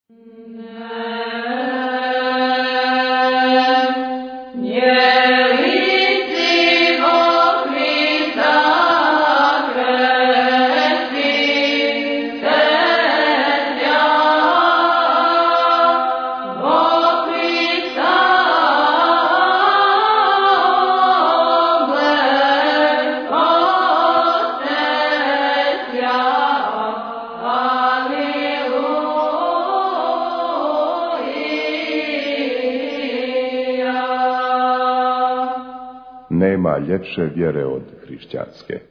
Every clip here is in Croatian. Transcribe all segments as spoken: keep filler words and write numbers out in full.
Nema ljepše vjere od hrišćanske.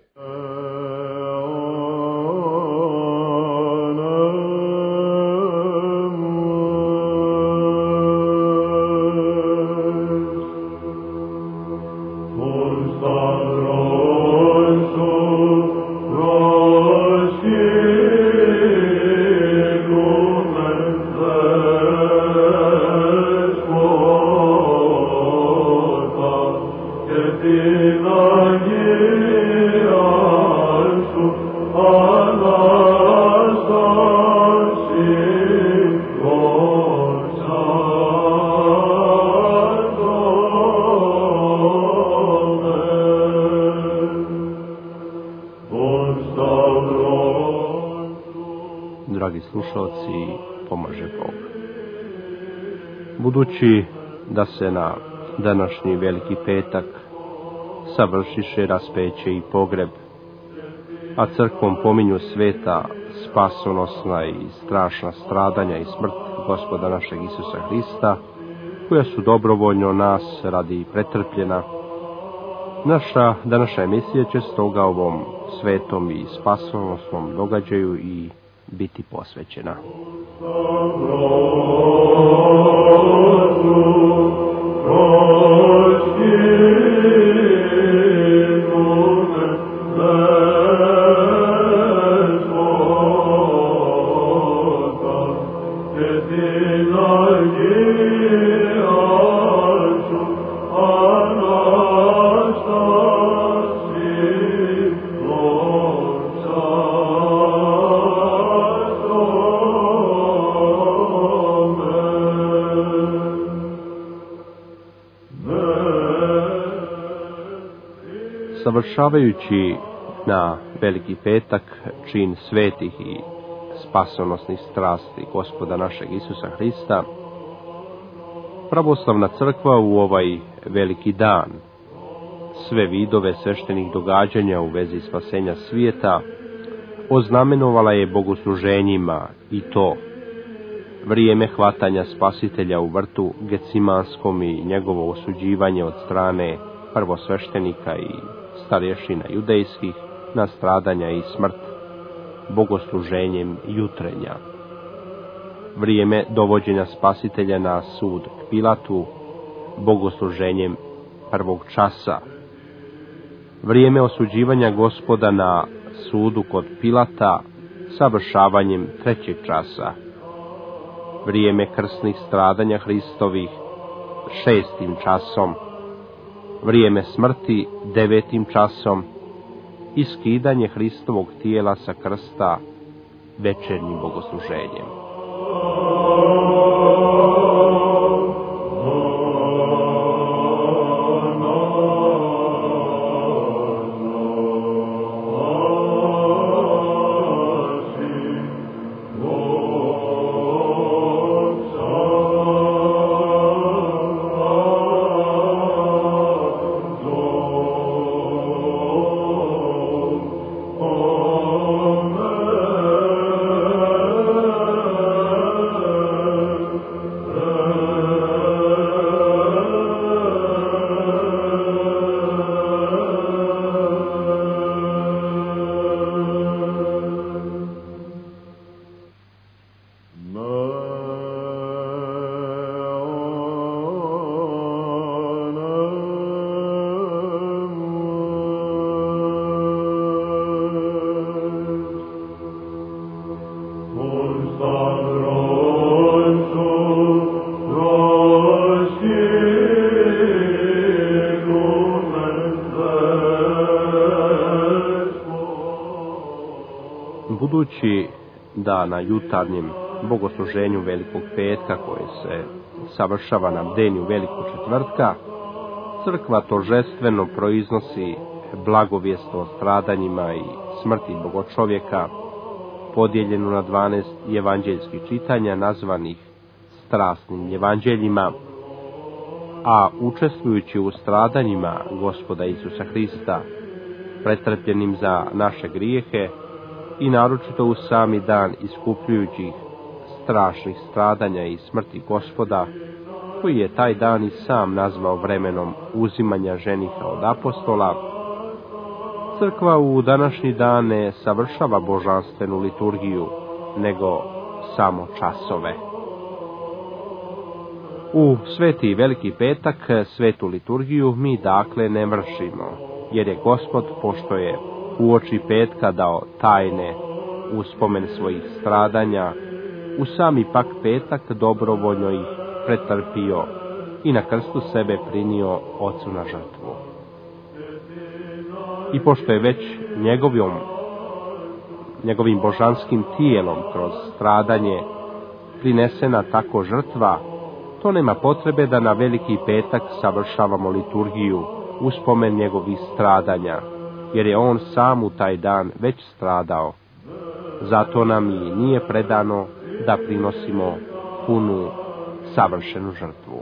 Dragi slušalci, pomaže Bog. Budući da se na današnji Veliki petak savršiše raspeće i pogreb, a crkvom pominju sveta spasonosna i strašna stradanja i smrt Gospoda našeg Isusa Hrista, koja su dobrovoljno nas radi pretrpljena, naša današnja emisija će stoga ovom svetom i spasonosnom događaju i biti posvećena. Završavajući na Veliki petak čin svetih i spasonosnih strasti Gospoda našeg Isusa Hrista, pravoslavna crkva u ovaj veliki dan sve vidove sveštenih događanja u vezi spasenja svijeta oznamenovala je bogosluženjima, i to vrijeme hvatanja Spasitelja u vrtu Gecimanskom i njegovo osuđivanje od strane prvosveštenika i starješina judejskih na stradanja i smrt bogosluženjem jutrenja. Vrijeme dovođenja Spasitelja na sud k Pilatu bogosluženjem prvog časa. Vrijeme osuđivanja Gospoda na sudu kod Pilata savršavanjem trećeg časa. Vrijeme krsnih stradanja Hristovih šestim časom. Vrijeme smrti devetim časom i skidanje Hristovog tijela sa krsta večernjim bogosluženjem. Budući da na jutarnjem bogosluženju Velikog petka koje se savršava na bdenju Velikog četvrtka, crkva tožestveno proiznosi blagovijest o stradanjima i smrti Bogočovjeka, podijeljenu na dvanaest evanđeljskih čitanja nazvanih strasnim evanđeljima, a učestvujući u stradanjima Gospoda Isusa Hrista, pretrpljenim za naše grijehe, i naročito u sami dan iskupljujućih strašnih stradanja i smrti Gospoda, koji je taj dan i sam nazvao vremenom uzimanja ženiha od apostola, crkva u današnji dan ne savršava božanstvenu liturgiju, nego samo časove. U sveti Veliki petak svetu liturgiju mi dakle ne vršimo, jer je Gospod, pošto je uoči petka dao tajne u spomen svojih stradanja, u sami pak petak dobrovoljno ih pretrpio i na krstu sebe prinio Ocu na žrtvu. I pošto je već njegovim, njegovim božanskim tijelom kroz stradanje prinesena tako žrtva, to nema potrebe da na Veliki petak savršavamo liturgiju u spomen njegovih stradanja, jer je on sam u taj dan već stradao. Zato nam i nije predano da prinosimo punu, savršenu žrtvu.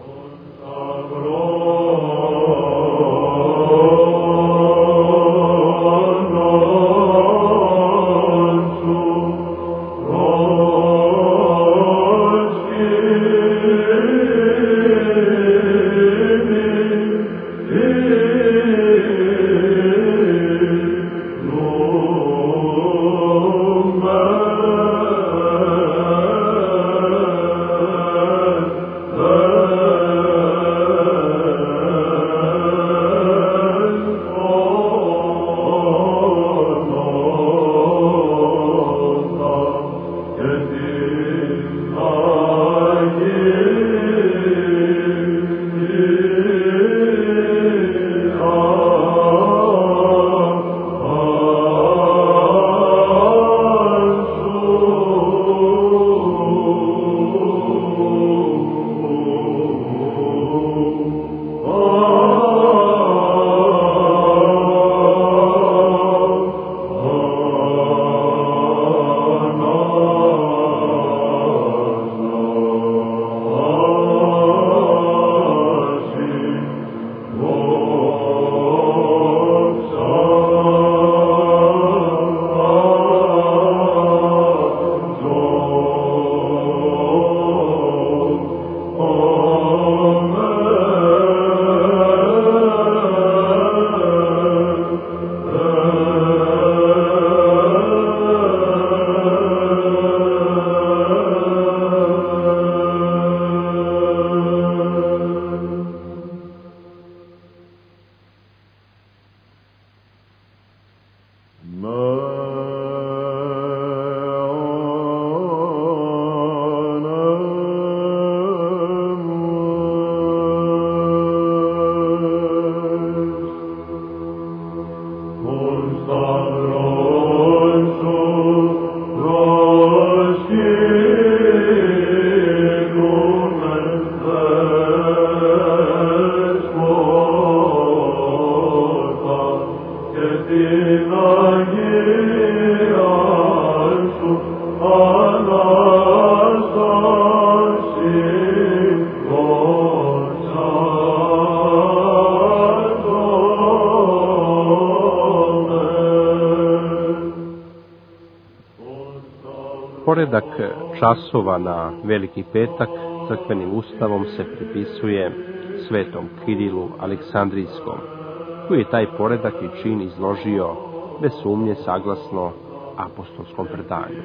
Poredak časova na Veliki petak crkvenim ustavom se pripisuje svetom Kirilu Aleksandrijskom, koji je taj poredak i čin izložio bez sumnje saglasno apostolskom predanju.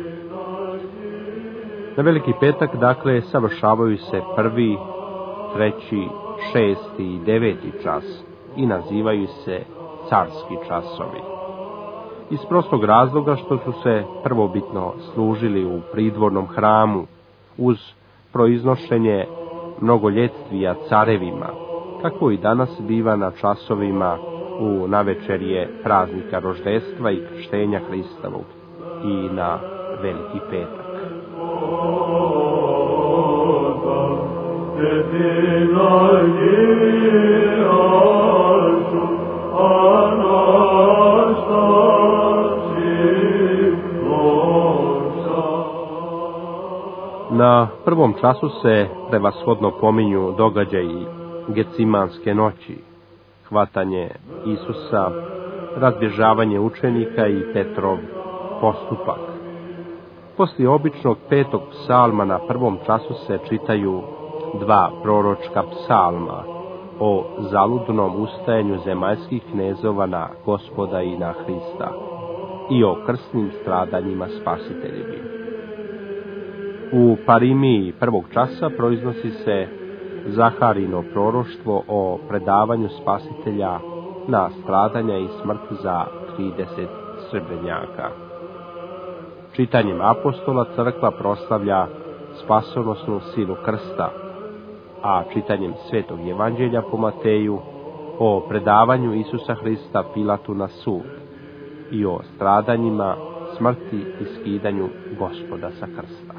Na Veliki petak, dakle, savršavaju se prvi, treći, šesti i deveti čas i nazivaju se carski časovi. Iz prostog razloga što su se prvobitno služili u pridvornom hramu uz proiznošenje mnogoljetvija carevima, kako i danas biva na časovima u navečerje praznika roždestva i krštenja Hristovog i na Veliki petak. Na prvom času se prevashodno pominju događaji Gecimanske noći, hvatanje Isusa, razbježavanje učenika i Petrov postupak. Poslije običnog petog psalma na prvom času se čitaju dva proročka psalma o zaludnom ustajanju zemaljskih knezova na Gospoda i na Hrista i o krsnim stradanjima Spasiteljevim. U parimiji prvog časa proiznosi se Zaharino proroštvo o predavanju Spasitelja na stradanja i smrt za trideset srebrnjaka. Čitanjem apostola crkva proslavlja spasonosnu silu krsta, a čitanjem Svetog Evanđelja po Mateju o predavanju Isusa Hrista Pilatu na sud i o stradanjima, smrti i skidanju Gospoda sa krsta.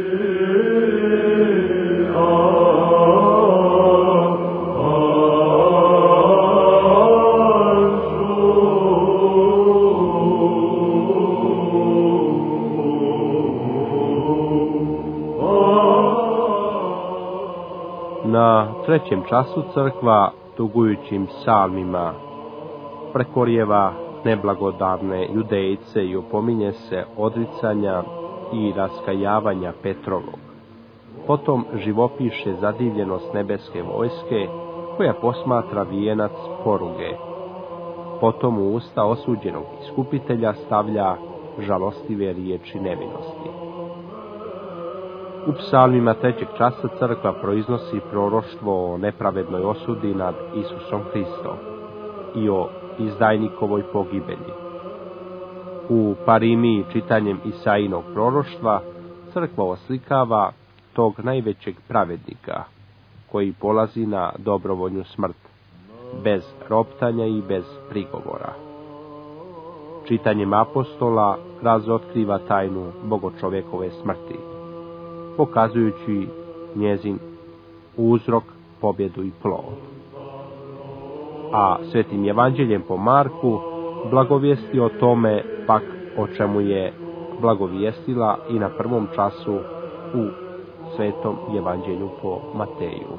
Na trećem času crkva tugujućim psalmima prekorjeva neblagodarne judejce i opominje se odricanja i raskajavanja Petrovog. Potom živopiše zadivljenost nebeske vojske koja posmatra vijenac poruge. Potom u usta osuđenog iskupitelja stavlja žalostive riječi nevinosti. U psalmima trećeg časa crkva proiznosi proroštvo o nepravednoj osudi nad Isusom Hristom i o izdajnikovoj pogibelji. U parimiji čitanjem Isaijinog proroštva crkva oslikava tog najvećeg pravednika koji polazi na dobrovoljnu smrt, bez roptanja i bez prigovora. Čitanjem apostola razotkriva tajnu bogočovjekove smrti, pokazujući njezin uzrok, pobjedu i plod. A Svetim Evanđeljem po Marku blagovijesti o tome pak o čemu je blagovijestila i na prvom času u Svetom Evanđelju po Mateju.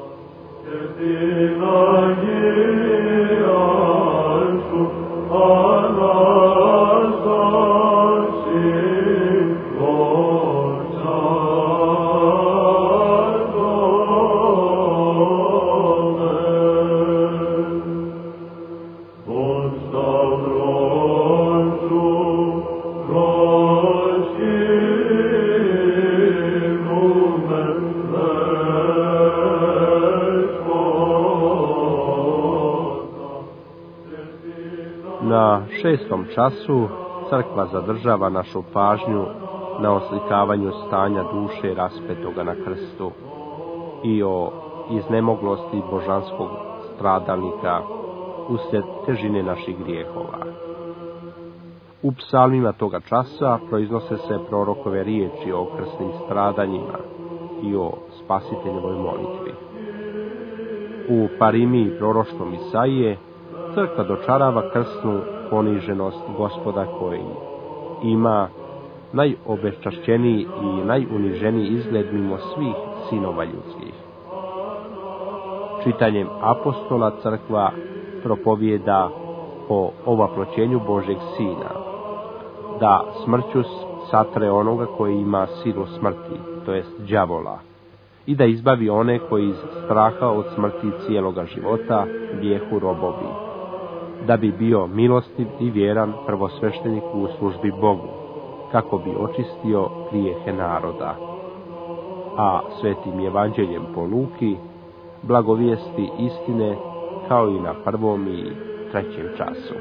Na šestom času crkva zadržava našu pažnju na oslikavanju stanja duše raspetoga na krstu i o iznemoglosti božanskog stradalnika uslijed težine naših grijehova. U psalmima toga časa proiznose se prorokove riječi o krsnim stradanjima i o spasiteljevoj molitvi. U parimiji proroštvom Isaije crkva dočarava krsnu poniženost Gospoda koji ima najobeščašćeniji i najuniženiji izgled mimo svih sinova ljudskih. Čitanjem apostola crkva propovijeda o ovaploćenju Božeg Sina, da smrću satre onoga koji ima silu smrti, to jest đavola, i da izbavi one koji iz straha od smrti cijeloga života bijehu robovi, da bi bio milostiv i vjeran prvosveštenik u službi Bogu, kako bi očistio grijehe naroda. A Svetim Evanđeljem po Luki blagovijesti istine kao i na prvom i trećem času.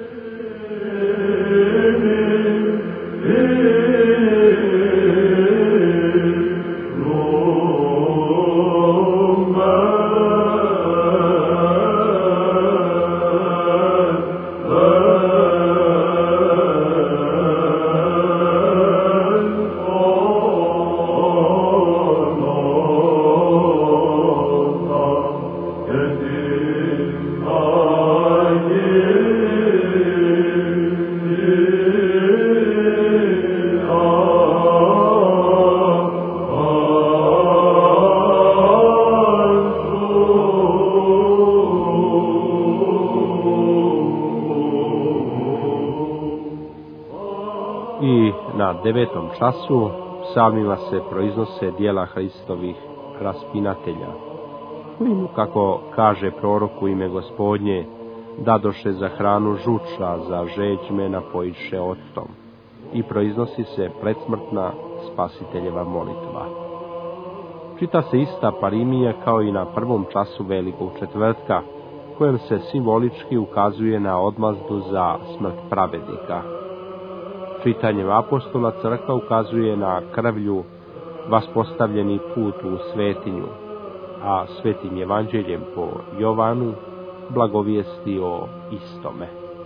devetom času psalmima se proiznose dijela Hristovih raspinatelja, koji mu, kako kaže prorok u ime Gospodnje, dadoše za hranu žuča, za žeđme napojiše octom, i proiznosi se predsmrtna Spasiteljeva molitva. Čita se ista parimija kao i na prvom času velikog četvrtka, kojem se simbolički ukazuje na odmazdu za smrt pravednika. Čitanjem apostola crkva ukazuje na krvlju vaspostavljeni put u svetinju, a svetim evanđeljem po Jovanu blagovijesti o istome.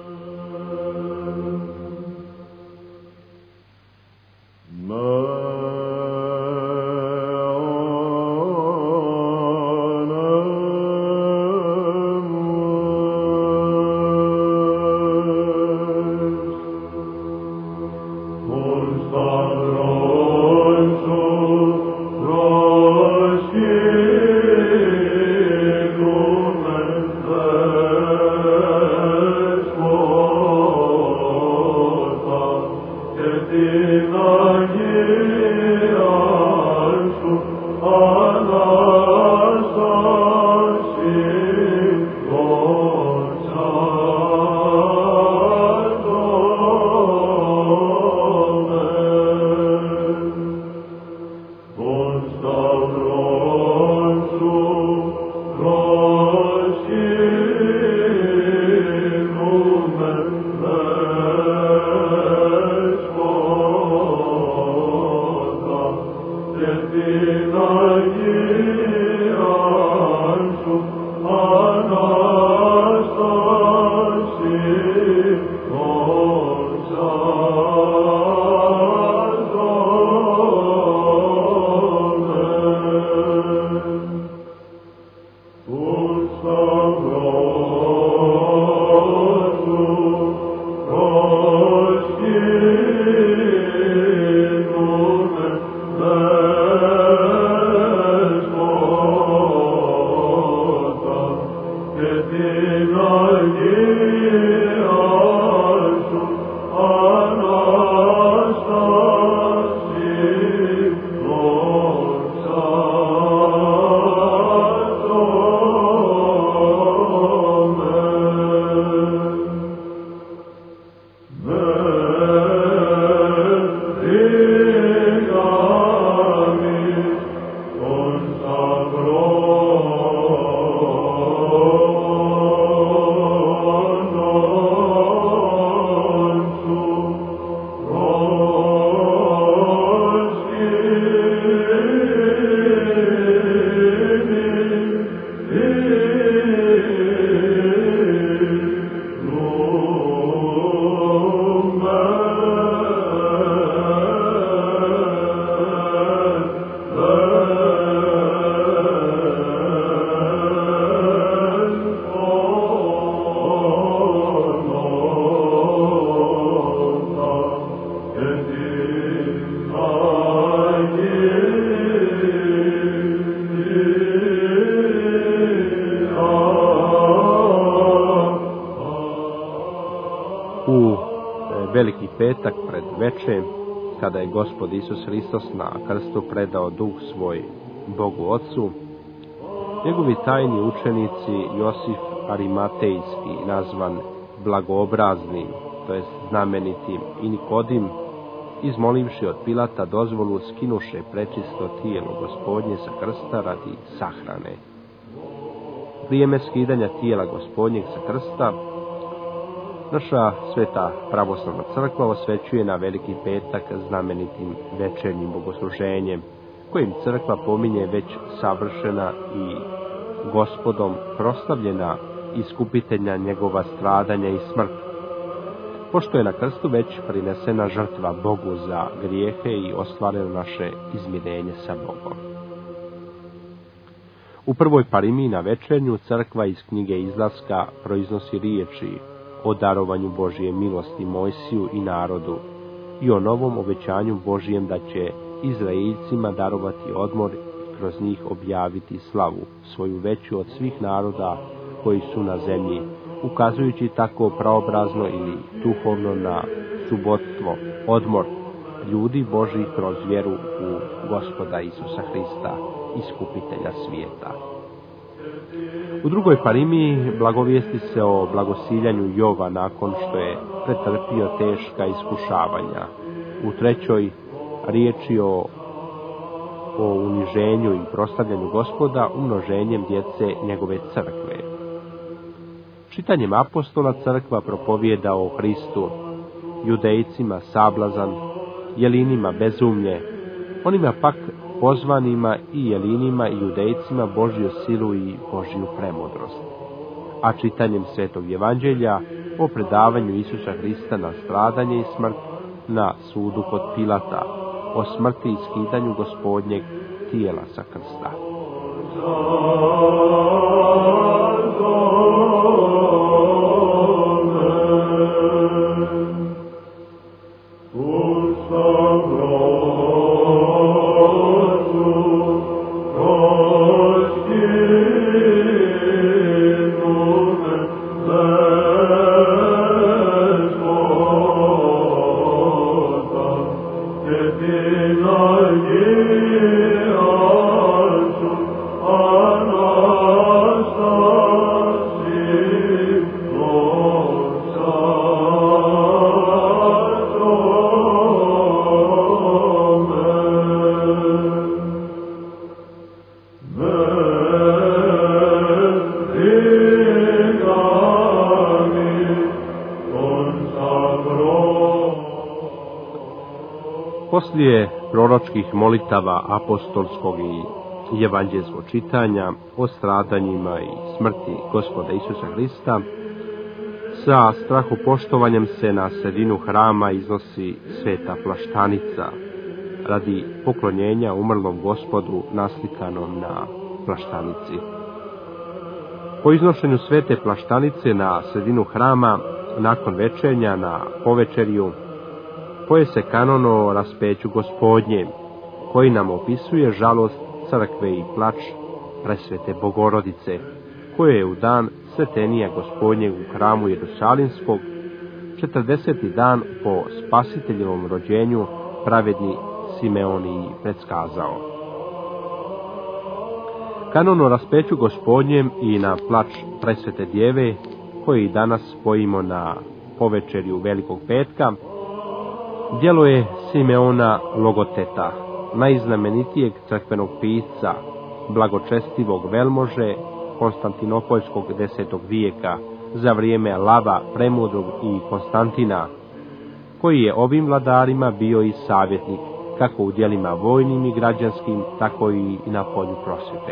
Veliki petak pred veče, kada je Gospod Isus Hristos na krstu predao duh svoj Bogu Otcu, njegovi tajni učenici Josif Arimatejski, nazvan Blagobraznim, to jest znamenitim, i Nikodim, izmolivši od Pilata dozvolu, skinuše prečisto tijelo Gospodnje sa krsta radi sahrane. Vrijeme skidanja tijela Gospodnjeg sa krsta naša sveta pravoslavna crkva osvećuje na Veliki petak znamenitim večernjim bogosluženjem, kojim crkva pominje već savršena i Gospodom proslavljena iskupitelja njegova stradanja i smrt, pošto je na krstu već prinesena žrtva Bogu za grijehe i ostvareno naše izmirenje sa Bogom. U prvoj parimiji na večernju crkva iz knjige Izlaska proiznosi riječi o darovanju Božje milosti Mojsiju i narodu i o novom obećanju Božijem da će Izraeljcima darovati odmor i kroz njih objaviti slavu svoju veću od svih naroda koji su na zemlji, ukazujući tako praobrazno ili duhovno na subotstvo, odmor, ljudi Božih kroz vjeru u Gospoda Isusa Hrista, iskupitelja svijeta. U drugoj parimiji blagovijesti se o blagosiljanju Jova nakon što je pretrpio teška iskušavanja. U trećoj riječi o, o uniženju i proslavljanju Gospoda umnoženjem djece njegove crkve. Čitanjem apostola crkva propovijeda o Hristu, Judejcima sablazan, Jelinima bezumlje, onima pak pozvanima i Jelinima i Judejcima Božju silu i Božju premudrost. A čitanjem Svetog Evanđelja o predavanju Isusa Hrista na stradanje i smrt na sudu kod Pilata, o smrti i skidanju Gospodnjeg tijela sa krsta. Poslije proročkih molitava apostolskog i evanđelskog čitanja o stradanjima i smrti Gospoda Isusa Hrista, sa strahopoštovanjem se na sredinu hrama iznosi sveta plaštanica radi poklonjenja umrlom Gospodu naslikanom na plaštanici. Po iznošenju svete plaštanice na sredinu hrama, nakon večernja na povečerju, poje se kanon o raspeću Gospodnjem, koji nam opisuje žalost crkve i plač presvete Bogorodice, koje je u dan svetenija Gospodnjeg u hramu Jerusalimskog, četrdeseti dan po Spasiteljevom rođenju, pravedni Simeon i predskazao. Kanon o raspeću Gospodnjem i na plač presvete Djeve, koji danas spojimo na povečerju Velikog petka, djelo je Simeona Logoteta, najznamenitijeg crkvenog pisca, blagočestivog velmože Konstantinopoljskog desetog vijeka, za vrijeme Lava Premudrog i Konstantina, koji je ovim vladarima bio i savjetnik, kako u djelima vojnim i građanskim, tako i na polju prosvjete.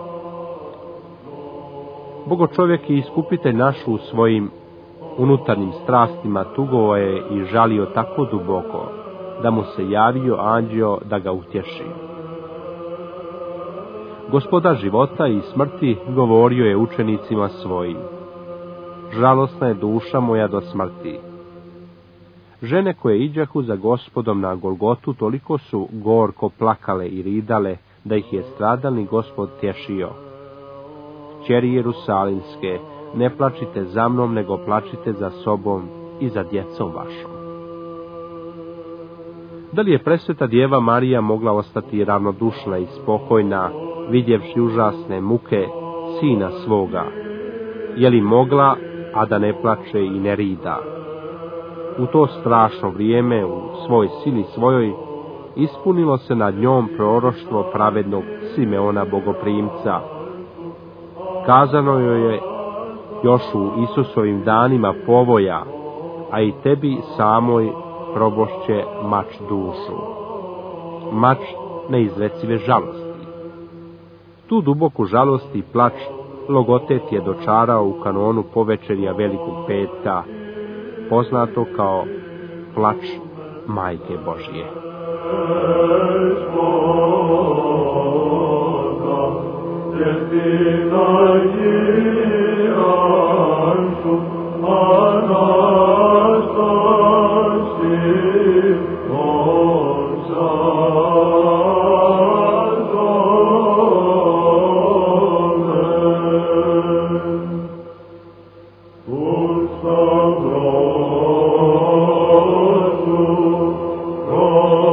Bogočovjek i iskupitelj naš u svojim unutarnjim strastima tugovao je i žalio tako duboko, da mu se javio anđeo da ga utješi. Gospodar života i smrti govorio je učenicima svojim: žalosna je duša moja do smrti. Žene koje iđahu za Gospodom na Golgotu toliko su gorko plakale i ridale, da ih je stradalni Gospod tješio: kćeri Jerusalimske, ne plačite za mnom, nego plačite za sobom i za djecom vašom. Da li je presveta Djeva Marija mogla ostati ravnodušna i spokojna, vidjevši užasne muke sina svoga? Je li mogla, a da ne plače i ne rida? U to strašno vrijeme, u svoj sili svojoj, ispunilo se nad njom proroštvo pravednog Simeona Bogoprimca. Kazano joj je još u Isusovim danima povoja: a i tebi samoj probošće mač dušu. Mač neizrecive žalosti. Tu duboku žalost i plač Logotet je dočarao u kanonu povečerja Velikog petka, poznato kao plač Majke Božje. Oh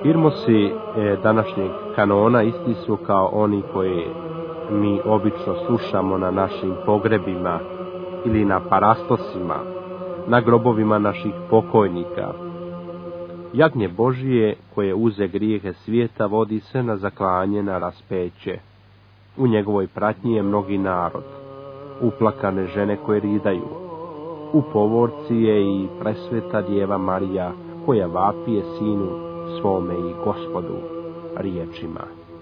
Hirmosi e, današnjeg kanona isti su kao oni koji mi obično slušamo na našim pogrebima ili na parastosima, na grobovima naših pokojnika. Jagnje Božije koje uze grijehe svijeta vodi se na zaklanje na raspeće. U njegovoj pratnji je mnogi narod, uplakane žene koje ridaju. U povorci je i presveta djeva Marija koja vapije sinu svome i Gospodu riječima: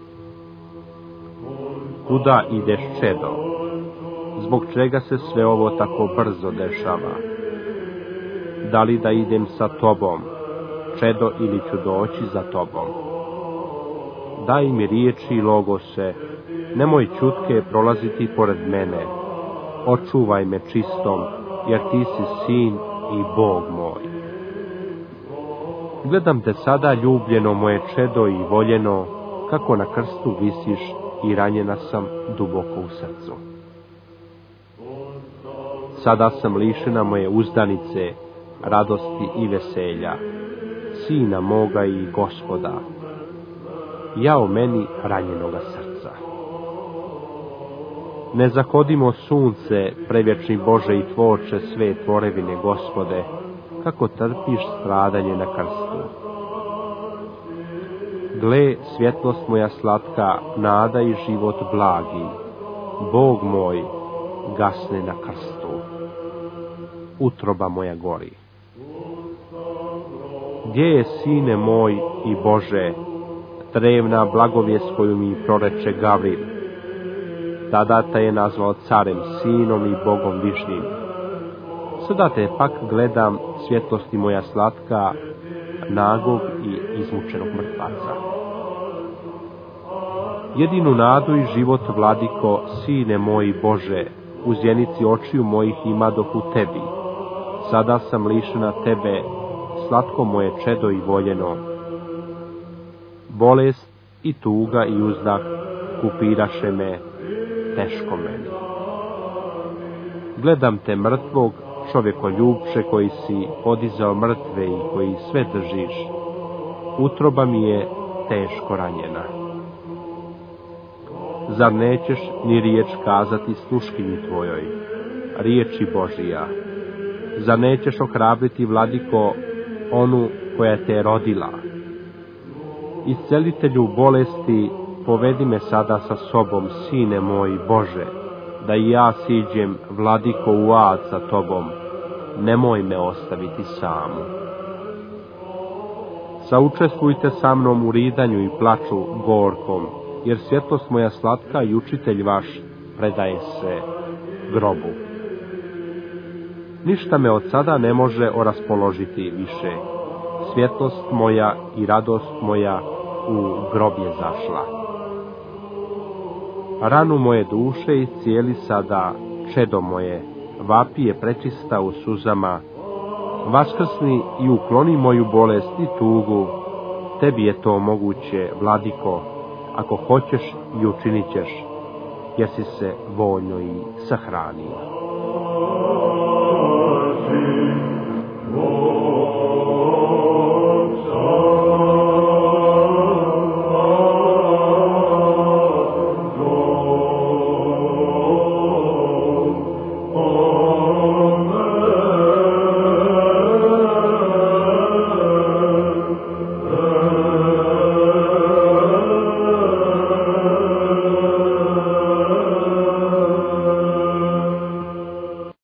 kuda ideš, čedo? Zbog čega se sve ovo tako brzo dešava? Da li da idem sa tobom, čedo, ili ću doći za tobom? Daj mi riječi, logose, nemoj čutke prolaziti pored mene. Očuvaj me čistom, jer ti si sin i Bog moj. Gledam te sada, ljubljeno moje čedo i voljeno, kako na krstu visiš i ranjena sam duboko u srcu. Sada sam lišena moje uzdanice, radosti i veselja, sina moga i Gospoda, jao meni ranjenoga srca. Ne zahodimo sunce, prevječni Bože i tvorče sve tvorevine Gospode, kako trpiš stradanje na krstu. Gle, svjetlost moja slatka, nada i život blagi, Bog moj gasne na krstu. Utroba moja gori. Gdje je, sine moj i Bože, drevna blagovijest koju mi proreče Gavril? Tada te je nazvao carem, sinom i Bogom višnjim. Sada te pak gledam, svjetlosti moja slatka, nagog i izmučenog mrtvaca. Jedinu nadu i život, vladiko, sine moj Bože, u zjenici očiju mojih imadoh u tebi. Sada sam lišena tebe, slatko moje čedo i voljeno. Bolest i tuga i uzdah kupiraše me, teško meni. Gledam te mrtvog, čovjekoljubče koji si podizao mrtve i koji sve držiš. Utroba mi je teško ranjena. Zar nećeš ni riječ kazati sluškinji tvojoj, riječi Božija? Zar nećeš ohrabriti, vladiko, onu koja te je rodila? Iscelitelju bolesti, povedi me sada sa sobom, sine moj Bože, da i ja siđem, vladiko, u ad sa tobom, nemoj me ostaviti samu. Saučestvujte sa mnom u ridanju i plaču gorkom, jer svjetlost moja slatka i učitelj vaš predaje se grobu. Ništa me od sada ne može oraspoložiti više. Svjetlost moja i radost moja u grob je zašla. Ranu moje duše iscijeli sada, čedo moje, vapije prečista u suzama. Vaskrsni i ukloni moju bolest i tugu, tebi je to moguće, vladiko, ako hoćeš i učinit ćeš, jer si se voljno i sahranio.